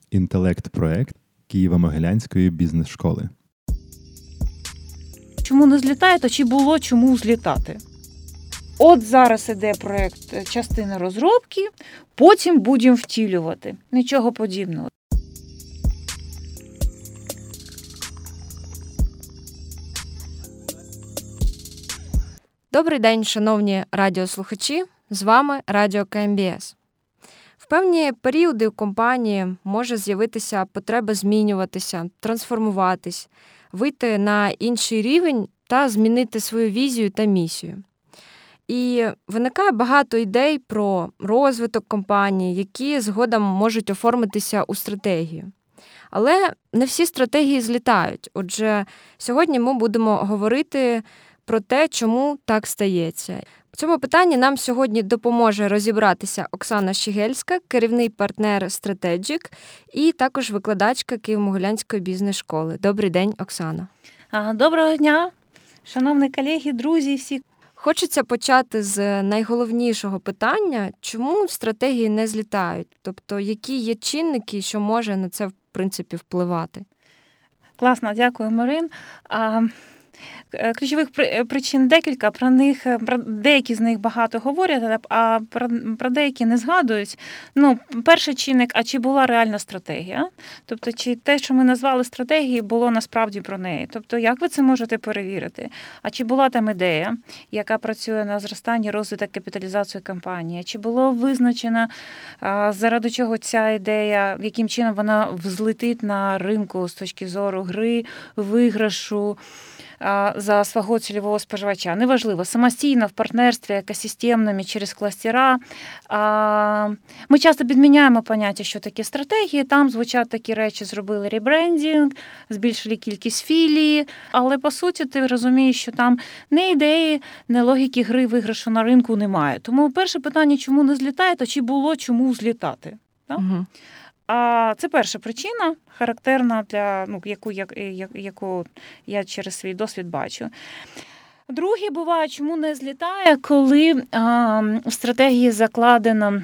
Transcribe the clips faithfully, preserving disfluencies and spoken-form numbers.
інтелект-проект Києво-Могилянської бізнес-школи. Чому не злітає, то чи було чому злітати? От зараз іде проєкт частини розробки, потім будемо втілювати. Нічого подібного. Добрий день, шановні радіослухачі. З вами Радіо КМБС. В певні періоди у компанії може з'явитися потреба змінюватися, трансформуватись, вийти на інший рівень та змінити свою візію та місію. І виникає багато ідей про розвиток компанії, які згодом можуть оформитися у стратегію. Але не всі стратегії злітають. Отже, сьогодні ми будемо говорити про те, чому так стається. В цьому питанні нам сьогодні допоможе розібратися Оксана Щегельська, керівний партнер Strategic і також викладачка Києво-Могилянської бізнес-школи. Добрий день, Оксана. Доброго дня, шановні колеги, друзі всі. Хочеться почати з найголовнішого питання, чому стратегії не злітають? Тобто, які є чинники, що може на це, в принципі, впливати? Класно, дякую, Марин. Ключових причин декілька, про них, про деякі з них багато говорять, а про, про деякі не згадують. Ну, перший чинник, а чи була реальна стратегія? Тобто, чи те, що ми назвали стратегією, було насправді про неї? Тобто, як ви це можете перевірити? А чи була там ідея, яка працює на зростання, розвиток, капіталізацію компанії? Чи було визначено, заради чого ця ідея, яким чином вона взлетить на ринку з точки зору гри, виграшу, за свого цільового споживача. Неважливо, самостійно, в партнерстві, екосистемними, через кластера. Ми часто підміняємо поняття, що таке стратегії, там звучать такі речі, зробили ребрендінг, збільшили кількість філії, але по суті ти розумієш, що там не ідеї, не логіки гри виграшу на ринку немає. Тому перше питання, чому не злітає, то чи було чому злітати? Так? Угу. А це перша причина, характерна для, ну, яку, як, яку я через свій досвід бачу. Друге буває, чому не злітає, коли а, в стратегії закладено,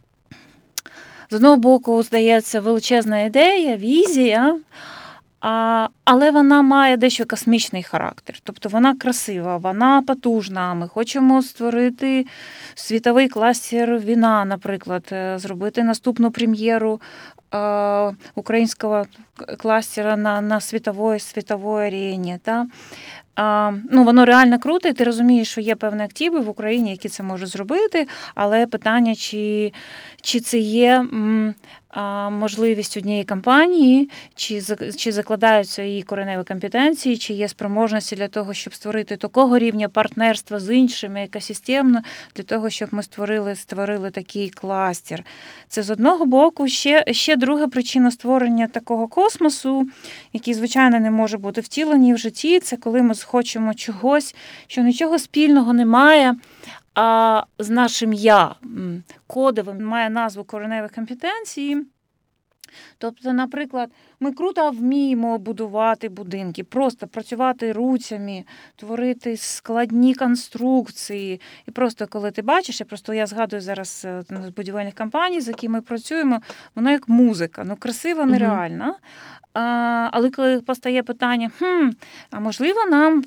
з одного боку, здається, величезна ідея, візія, а, але вона має дещо космічний характер. Тобто вона красива, вона потужна. Ми хочемо створити світовий кластер вина, наприклад, зробити наступну прем'єру е, українського кластера на, на світовій, світовій арені. Та? А, ну, воно реально круто, і ти розумієш, що є певні активи в Україні, які це можуть зробити, але питання, чи, чи це є м, а, можливість однієї компанії, чи, чи закладаються її кореневі компетенції, чи є спроможності для того, щоб створити такого рівня партнерства з іншими екосистемно, для того, щоб ми створили, створили такий кластер. Це з одного боку. Ще, ще друга причина створення такого космосу, який, звичайно, не може бути втілений в житті, це коли ми хочемо чогось, що нічого спільного немає, а з нашим «я» кодовим має назву кореневих компетенцій. Тобто, наприклад, ми круто вміємо будувати будинки, просто працювати руцями, творити складні конструкції. І просто коли ти бачиш, я просто я згадую зараз з будівельних компаній, з якими ми працюємо, воно як музика, ну красиво, нереально. Угу. А, але коли постає питання, хм, а можливо нам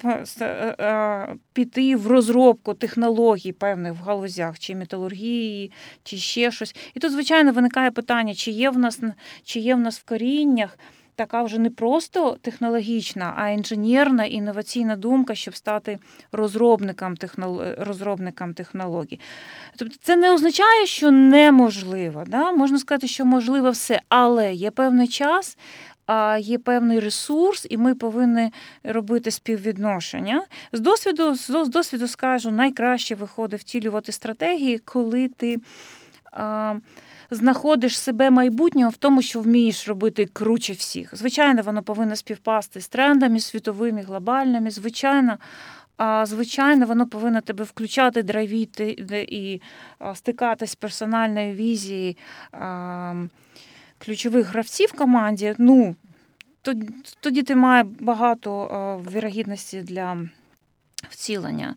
піти в розробку технологій певних в галузях, чи металургії, чи ще щось. І тут, звичайно, виникає питання, чи є в нас, чи є в нас в коріннях така вже не просто технологічна, а інженерна, інноваційна думка, щоб стати розробником, технолог... розробником технологій. Тобто це не означає, що неможливо. Да? Можна сказати, що можливо все, але є певний час, є певний ресурс, і ми повинні робити співвідношення. З досвіду, з досвіду скажу, найкраще виходить втілювати стратегії, коли ти а, знаходиш себе майбутнього в тому, що вмієш робити круче всіх. Звичайно, воно повинно співпасти з трендами світовими, глобальними, звичайно. А, звичайно, воно повинно тебе включати, драйвіти і а, стикатись з персональною візією а, ключових гравців в команді. Ну, тоді, тоді ти маєш багато а, вірогідності для втілення.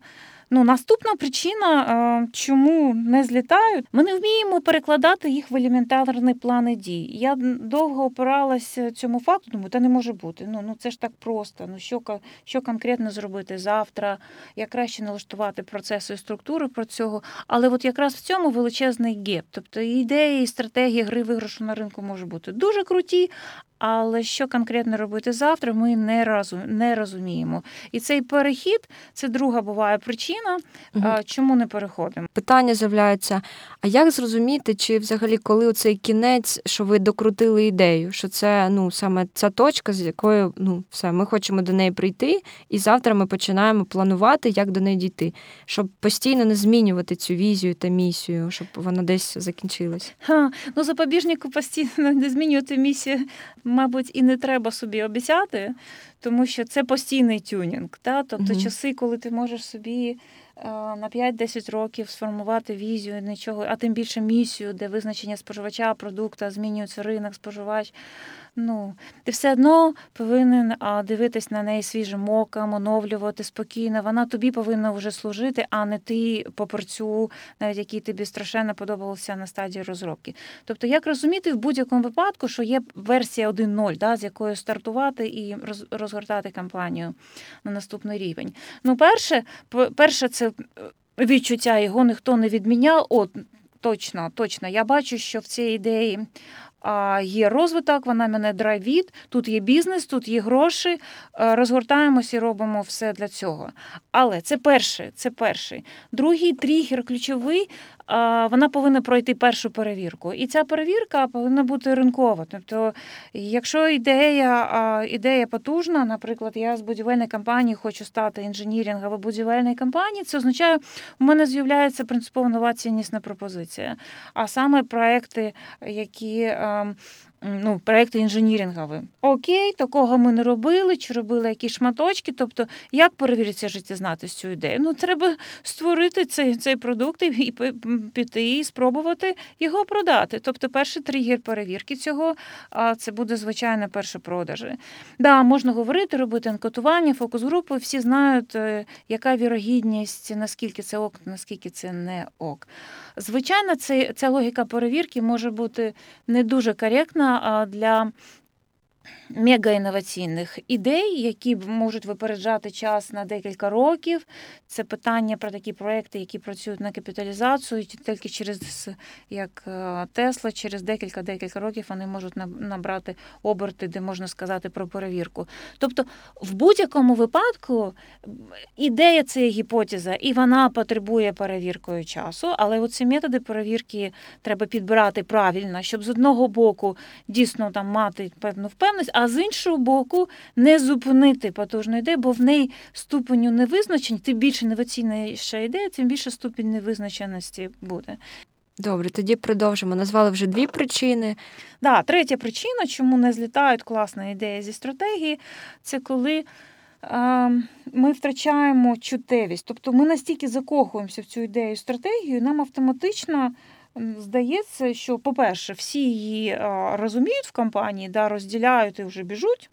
Ну, наступна причина, чому не злітають, ми не вміємо перекладати їх в елементарні плани дій. Я довго опиралася цьому факту, думаю, та не може бути. Ну, ну це ж так просто. Ну, що, що конкретно зробити завтра, як краще налаштувати процеси і структури про цього. Але от якраз в цьому величезний геп. Тобто ідеї і стратегії гри виграшу на ринку можуть бути дуже круті, але що конкретно робити завтра, ми не, розум, не розуміємо. І цей перехід – це друга буває причина, угу. чому не переходимо. Питання з'являється, а як зрозуміти, чи взагалі коли оцей кінець, що ви докрутили ідею, що це ну, саме ця точка, з якою ну, все, ми хочемо до неї прийти, і завтра ми починаємо планувати, як до неї дійти, щоб постійно не змінювати цю візію та місію, щоб вона десь закінчилась? Ха, ну, запобіжнику постійно не змінювати місію, мабуть, і не треба собі обіцяти, тому що це постійний тюнінг. Та? Тобто угу. часи, коли ти можеш собі на п'ять-десять років сформувати візію, нічого, а тим більше місію, де визначення споживача, продукту, змінюється ринок, споживач. Ну, ти все одно повинен дивитись на неї свіжим оком, оновлювати спокійно. Вона тобі повинна вже служити, а не ти попорцю, навіть який тобі страшенно подобався на стадії розробки. Тобто, як розуміти в будь-якому випадку, що є версія один нуль, да, з якою стартувати і розгортати кампанію на наступний рівень. Ну, перше, перше це відчуття, його ніхто не відміняв. От, точно, точно. Я бачу, що в цій ідеї є розвиток, вона мене драйвить, тут є бізнес, тут є гроші, розгортаємося і робимо все для цього. Але це перший, це перший. Другий тригер ключовий, вона повинна пройти першу перевірку. І ця перевірка повинна бути ринкова. Тобто, якщо ідея, ідея потужна, наприклад, я з будівельної компанії хочу стати інженіринговою будівельної компанії, це означає, у мене з'являється принципово нова ціннісна пропозиція. А саме проекти, які ну, проекти інженірингові. Окей, такого ми не робили, чи робили якісь шматочки. Тобто, як перевіриться життєзнатість цю ідею? Ну, треба створити цей, цей продукт і піти і спробувати його продати. Тобто, перший тригер перевірки цього, це буде, звичайно, перші продажі. Да, можна говорити, робити анкетування, фокус-групи, всі знають, яка вірогідність, наскільки це ок, наскільки це не ок. Звичайно, це, ця логіка перевірки може бути не дуже коректна для мегаінноваційних ідей, які можуть випереджати час на декілька років. Це питання про такі проекти, які працюють на капіталізацію, тільки через, як Тесла, через декілька-декілька років вони можуть набрати оберти, де можна сказати про перевірку. Тобто, в будь-якому випадку ідея – це гіпотеза, і вона потребує перевіркою часу, але оці методи перевірки треба підбирати правильно, щоб з одного боку дійсно там мати певну впевненість, а з іншого боку не зупинити потужну ідею, бо в неї ступеню невизначень, тим більше інноваційніша ідея, тим більше ступінь невизначеності буде. Добре, тоді продовжимо. Назвали вже дві причини. Да, третя причина, чому не злітають класна ідея зі стратегії, це коли е, ми втрачаємо чуттєвість. Тобто ми настільки закохуємося в цю ідею, стратегію, нам автоматично здається, що, по-перше, всі її розуміють в компанії, да, розділяють і вже біжуть.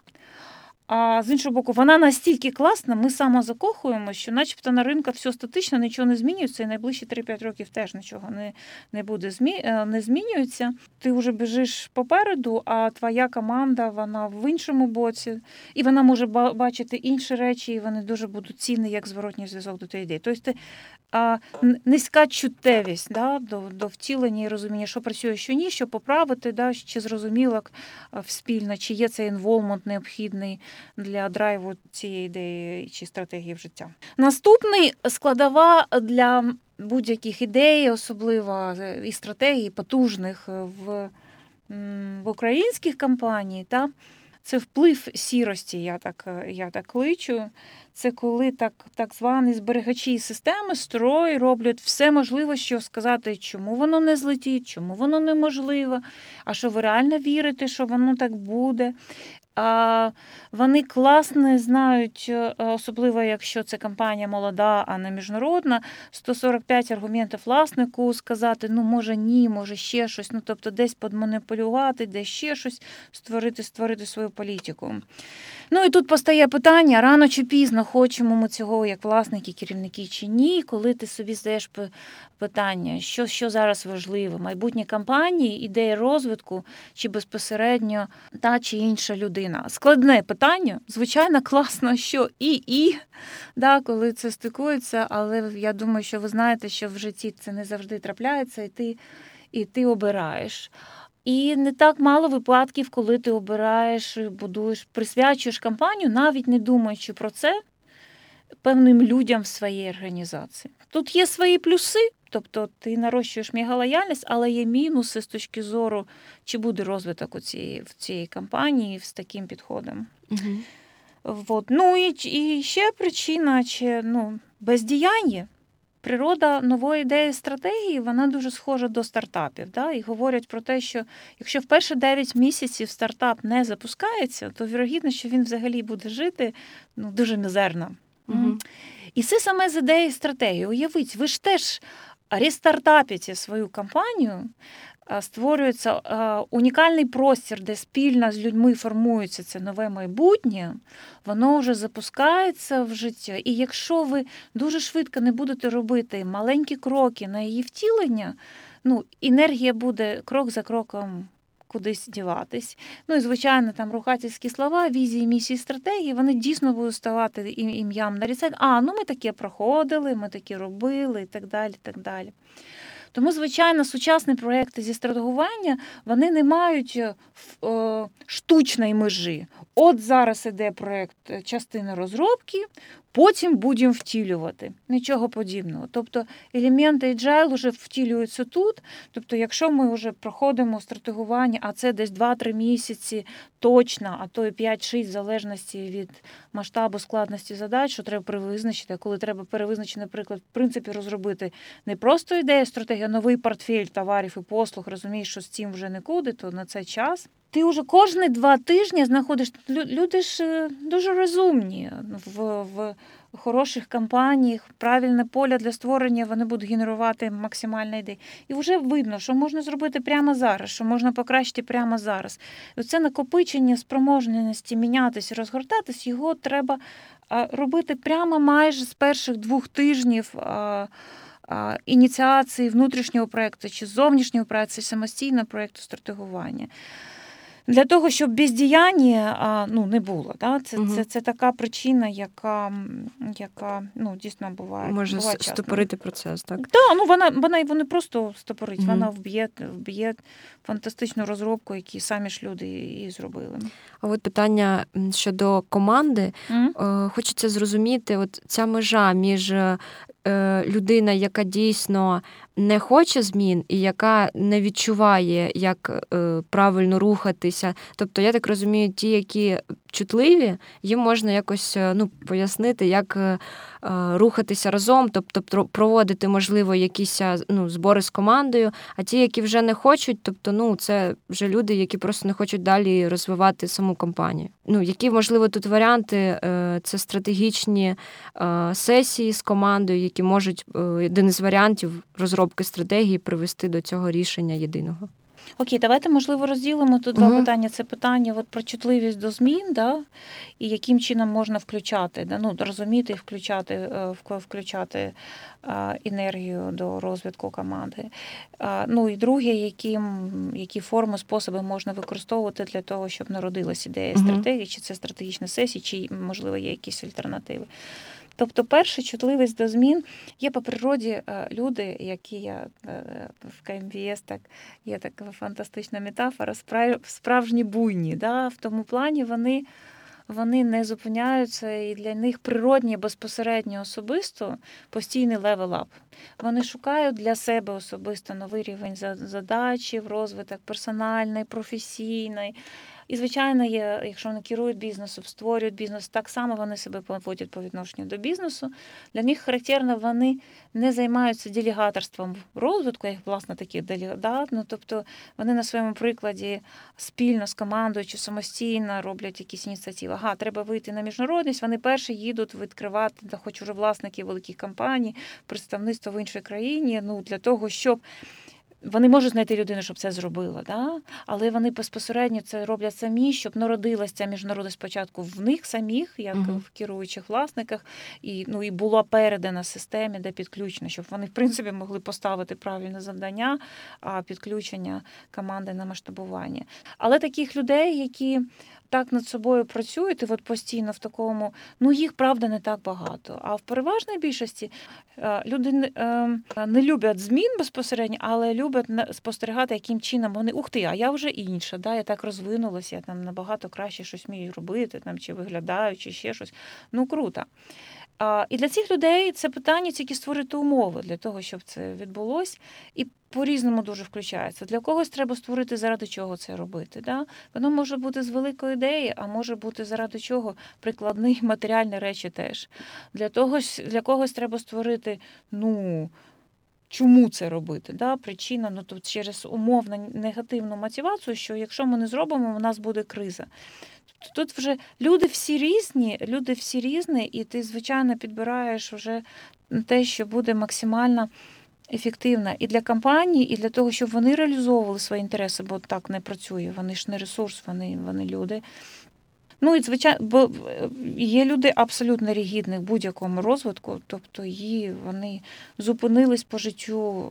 А з іншого боку, вона настільки класна, ми самозакохуємо, що начебто на ринку все статично, нічого не змінюється, і найближчі три-п'ять років теж нічого не, не буде не змінюється. Ти вже біжиш попереду, а твоя команда, вона в іншому боці, і вона може бачити інші речі, і вони дуже будуть цінні, як зворотній зв'язок до тієї ідеї. Тобто а, низька чуттєвість, да, до, до втілення і розуміння, що працює, що ні, що поправити, да, чи зрозуміло спільно, чи є цей інволвмент необхідний для драйву цієї ідеї чи стратегії в життя. Наступний складова для будь-яких ідей, особливо і стратегій потужних в, в українських компаніях, та, це вплив сірості, я так, я так кличу. Це коли так, так звані зберігачі системи, строй роблять все можливе, що сказати, чому воно не злетить, чому воно неможливо, а що ви реально вірите, що воно так буде. А вони класно знають, особливо якщо це компанія молода, а не міжнародна, сто сорок п'ять аргументів власнику сказати, ну, може ні, може ще щось, ну, тобто десь подманіпулювати, десь ще щось, створити, створити свою політику. Ну, і тут постає питання, рано чи пізно, хочемо ми цього як власники, керівники чи ні, коли ти собі задаєш питання, що, що зараз важливо, майбутнє компанії, ідея розвитку, чи безпосередньо та чи інша людина. Складне питання, звичайно, класно, що і-і, да, коли це стикується, але я думаю, що ви знаєте, що в житті це не завжди трапляється, і ти, і ти обираєш. І не так мало випадків, коли ти обираєш, будуєш, присвячуєш кампанію, навіть не думаючи про це, певним людям в своїй організації. Тут є свої плюси, тобто ти нарощуєш мегалояльність, але є мінуси з точки зору, чи буде розвиток у цієї, в цієї кампанії з таким підходом. Угу. От. Ну і, і ще причина, чи, ну, бездіяння. Природа нової ідеї стратегії, вона дуже схожа до стартапів. Да? І говорять про те, що якщо в перші дев'ять місяців стартап не запускається, то вірогідно, що він взагалі буде жити, ну, дуже мізерно. Угу. І це саме з ідеї стратегії. Уявіть, ви ж теж рестартапите свою компанію, створюється унікальний простір, де спільно з людьми формується це нове майбутнє, воно вже запускається в життя. І якщо ви дуже швидко не будете робити маленькі кроки на її втілення, ну, енергія буде крок за кроком кудись діватись. Ну і, звичайно, там рухательські слова, візії, місії, стратегії, вони дійсно будуть ставати ім'ям на рецепт. А, ну ми таке проходили, ми таке робили і так далі, і так далі. Тому, звичайно, сучасні проекти зі стратегування, вони не мають о, штучної межі. От зараз іде проект частина розробки, потім будемо втілювати. Нічого подібного. Тобто елементи agile вже втілюються тут. Тобто якщо ми вже проходимо стратегування, а це десь два-три місяці точно, а то і п'ять-шість в залежності від масштабу складності задач, що треба перевизначити, коли треба перевизначити, наприклад, в принципі розробити не просто ідею стратегії, а новий портфель товарів і послуг, розумієш, що з цим вже нікуди, то на це час. Ти вже кожні два тижні знаходиш, люди ж дуже розумні в, в хороших компаніях, правильне поле для створення, вони будуть генерувати максимальні ідеї. І вже видно, що можна зробити прямо зараз, що можна покращити прямо зараз. І це накопичення спроможності мінятися, розгортатись, його треба робити прямо майже з перших двох тижнів ініціації внутрішнього проєкту чи зовнішнього проєкту, самостійного проєкту стратегування. Для того, щоб бездіяння, ну, не було. Да? Це, угу. це, це така причина, яка, яка ну, дійсно буває. Може буває стопорити процес, так? Так, да, ну, вона, вона, вона просто стопорить, угу. вона вб'є, вб'є фантастичну розробку, які самі ж люди і зробили. А от питання щодо команди. Угу. Хочеться зрозуміти, от ця межа між людина, яка дійсно не хоче змін і яка не відчуває, як е, правильно рухатися. Тобто, я так розумію, ті, які чутливі, їм можна якось ну, пояснити, як е, рухатися разом, тобто проводити, можливо, якісь ну, збори з командою, а ті, які вже не хочуть, тобто, ну, це вже люди, які просто не хочуть далі розвивати саму компанію. Ну, які, можливо, тут варіанти? Е, це стратегічні е, сесії з командою, які можуть, е, один із варіантів розробки стратегії привести до цього рішення єдиного. Окей, давайте, можливо, розділимо тут два угу. питання. Це питання от, про чутливість до змін, да, і яким чином можна включати, да, ну, розуміти і включати, включати а, енергію до розвитку команди. А, ну, і друге, які, які форми, способи можна використовувати для того, щоб народилась ідея угу. стратегії, чи це стратегічні сесії, чи, можливо, є якісь альтернативи. Тобто, перша чутливість до змін є по природі люди, які я в КМВС, так, є така фантастична метафора, справжні буйні. Да? В тому плані вони, вони не зупиняються, і для них природні, безпосередньо особисто постійний левел-ап. Вони шукають для себе особисто новий рівень задачі, розвиток персональний, професійний, І, звичайно, є, якщо вони керують бізнесом, створюють бізнес, так само вони себе поводять по відношенню до бізнесу. Для них характерно, вони не займаються делегаторством в розвитку, як, власне, такі делегат, ну, тобто вони на своєму прикладі спільно з командою чи самостійно роблять якісь ініціативи. Ага, треба вийти на міжнародність, вони перші їдуть відкривати, та хоч уже власники великих компаній, представництво в іншій країні, ну, для того, щоб вони можуть знайти людину, щоб це зробила, да? Але вони безпосередньо це роблять самі, щоб народилася ця міжнародність спочатку в них самих, як uh-huh. в керуючих власниках, і, ну, і була передана системі, де підключена, щоб вони, в принципі, могли поставити правильне завдання, а підключення команди на масштабування. Але таких людей, які так над собою працюють, і от постійно в такому, ну, їх, правда, не так багато. А в переважній більшості люди не люблять змін безпосередньо, але люблять спостерігати, яким чином вони, ух ти, а я вже інша, да, я так розвинулася, я там набагато краще щось вмію робити, там, чи виглядаю, чи ще щось. Ну, круто. І для цих людей це питання тільки створити умови для того, щоб це відбулося. І по-різному дуже включається. Для когось треба створити, заради чого це робити. Да? Воно може бути з великої ідеї, а може бути заради чого прикладні матеріальні речі теж. Для когось, для когось треба створити, ну, чому це робити? Да? Причина, ну, тут через умовно негативну мотивацію, що якщо ми не зробимо, у нас буде криза. Тут вже люди всі різні, люди всі різні, і ти, звичайно, підбираєш вже те, що буде максимально ефективно і для компаній, і для того, щоб вони реалізовували свої інтереси, бо так не працює, вони ж не ресурс, вони, вони люди. Ну, і, звичайно, бо є люди абсолютно ригідні в будь-якому розвитку, тобто її, вони зупинились по життю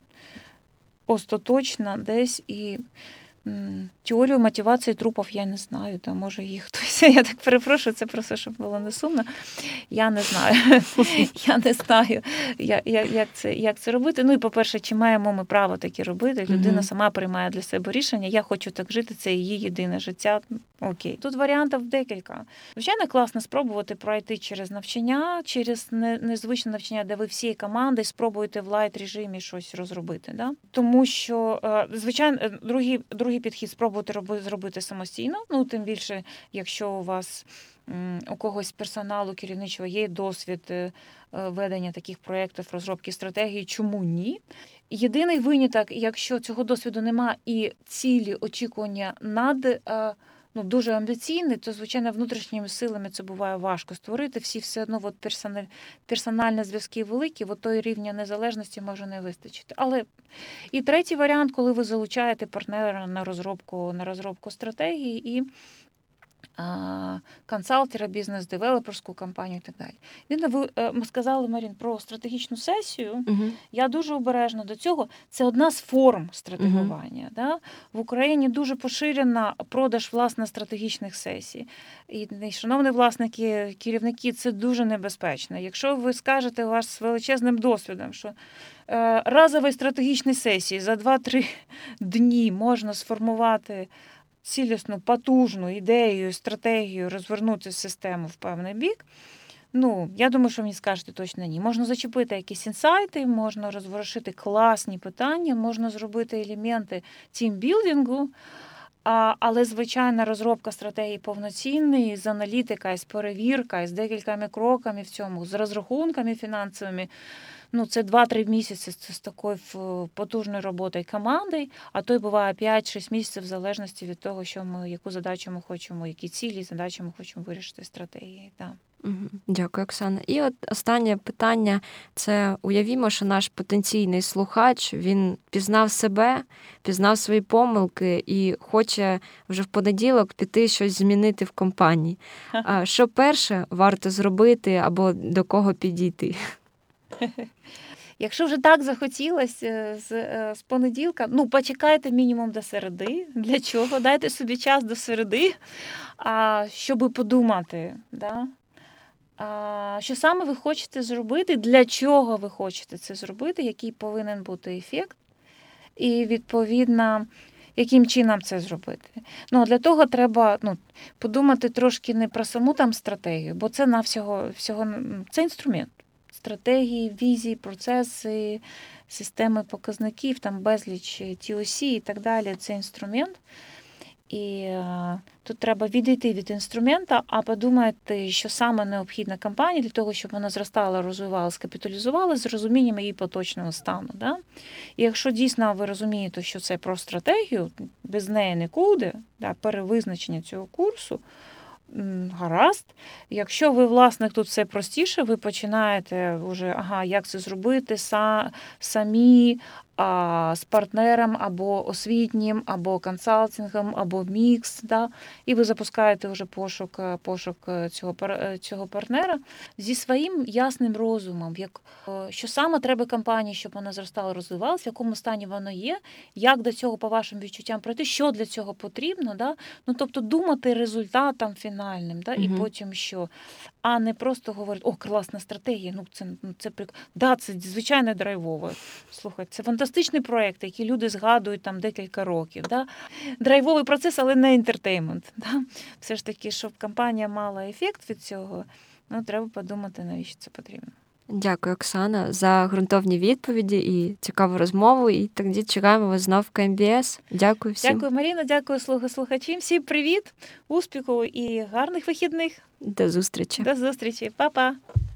остаточно десь, і теорію мотивації трупів я не знаю, там може їх хтось, я так перепрошую, це просто, щоб було не сумно. Я не знаю, я не знаю, як, як, це, як це робити. Ну і, по-перше, чи маємо ми право таке робити? Людина mm-hmm. сама приймає для себе рішення, я хочу так жити, це її єдине життя. Окей. Тут варіантів декілька. Звичайно, класно спробувати пройти через навчання, через незвичне навчання, де ви всією командою спробуєте в лайт-режимі щось розробити. Да? Тому що, звичайно, другий, другий підхід спробувати робити, зробити самостійно, ну, тим більше, якщо у вас у когось з персоналу керівничого є досвід ведення таких проєктів, розробки стратегії, чому ні? Єдиний виняток, якщо цього досвіду немає і цілі, очікування над, ну, дуже амбіційні, то, звичайно, внутрішніми силами це буває важко створити. Всі все одно от персональ, персональні зв'язки великі, от той рівня незалежності може не вистачити. Але і третій варіант, коли ви залучаєте партнера на розробку, на розробку стратегії і консалтера, бізнес-девелоперську компанію і так далі. Ви, ми сказали, Марін, про стратегічну сесію. Uh-huh. Я дуже обережна до цього. Це одна з форм стратегування. Uh-huh. Да? В Україні дуже поширена продаж, власне, стратегічних сесій. І, шановні власники, керівники, це дуже небезпечно. Якщо ви скажете у вас з величезним досвідом, що е, разової стратегічної сесії за два-три дні можна сформувати цілісну, потужну ідею, стратегію, розвернути систему в певний бік, ну, я думаю, що мені скажете точно ні. Можна зачепити якісь інсайти, можна розворушити класні питання, можна зробити елементи тімбілдингу, а, але, звичайно, розробка стратегії повноцінної, з аналітикою, з перевіркою, з декількома кроками в цьому, з розрахунками фінансовими, ну, це два-три місяці з такою потужною роботою команди, а то й буває п'ять-шість місяців в залежності від того, що ми, яку задачу ми хочемо, які цілі, задачі ми хочемо вирішити стратегії. Да. Дякую, Оксана. І от останнє питання – це уявімо, що наш потенційний слухач, він пізнав себе, пізнав свої помилки і хоче вже в понеділок піти щось змінити в компанії. А що перше варто зробити або до кого підійти? Якщо вже так захотілося з, з понеділка, ну, почекайте мінімум до середи. Для чого? Дайте собі час до середи, а, щоб подумати, да? а, що саме ви хочете зробити, для чого ви хочете це зробити, який повинен бути ефект, і, відповідно, яким чином це зробити. Ну, для того треба, ну, подумати трошки не про саму там стратегію, бо це на всього, всього це інструмент. Стратегії, візії, процеси, системи показників, там безліч ті о сі і так далі. Це інструмент. І е, тут треба відійти від інструмента, а подумати, що саме необхідна компанії для того, щоб вона зростала, розвивалася, капіталізувалася з розумінням її поточного стану. Да? І якщо дійсно ви розумієте, що це про стратегію, без неї нікуди, да, перевизначення цього курсу, гаразд. Якщо ви власник, тут все простіше, ви починаєте вже, ага, як це зробити, са, самі, а, з партнером або освітнім, або консалтингом, або мікс, да? І ви запускаєте вже пошук, пошук цього, цього партнера зі своїм ясним розумом, як, що саме треба компанії, щоб вона зростала, розвивалася, в якому стані воно є, як до цього, по вашим відчуттям, пройти, що для цього потрібно, да? Ну, тобто думати результатом фінальним, да? І угу. потім що, а не просто говорити, о, класна стратегія, ну це, це прикольно. Да, це звичайно драйвово. Слухай, це фантастичний проєкт, який люди згадують там декілька років. Да? Драйвовий процес, але не інтертеймент. Да? Все ж таки, щоб компанія мала ефект від цього, ну, треба подумати, навіщо це потрібно. Дякую, Оксана, за ґрунтовні відповіді і цікаву розмову. І тоді чекаємо вас знов в КМБС. Дякую всім. Дякую, Маріна, дякую слухачам. Всім привіт, успіху і гарних вихідних. До зустрічі. До зустрічі. Па-па.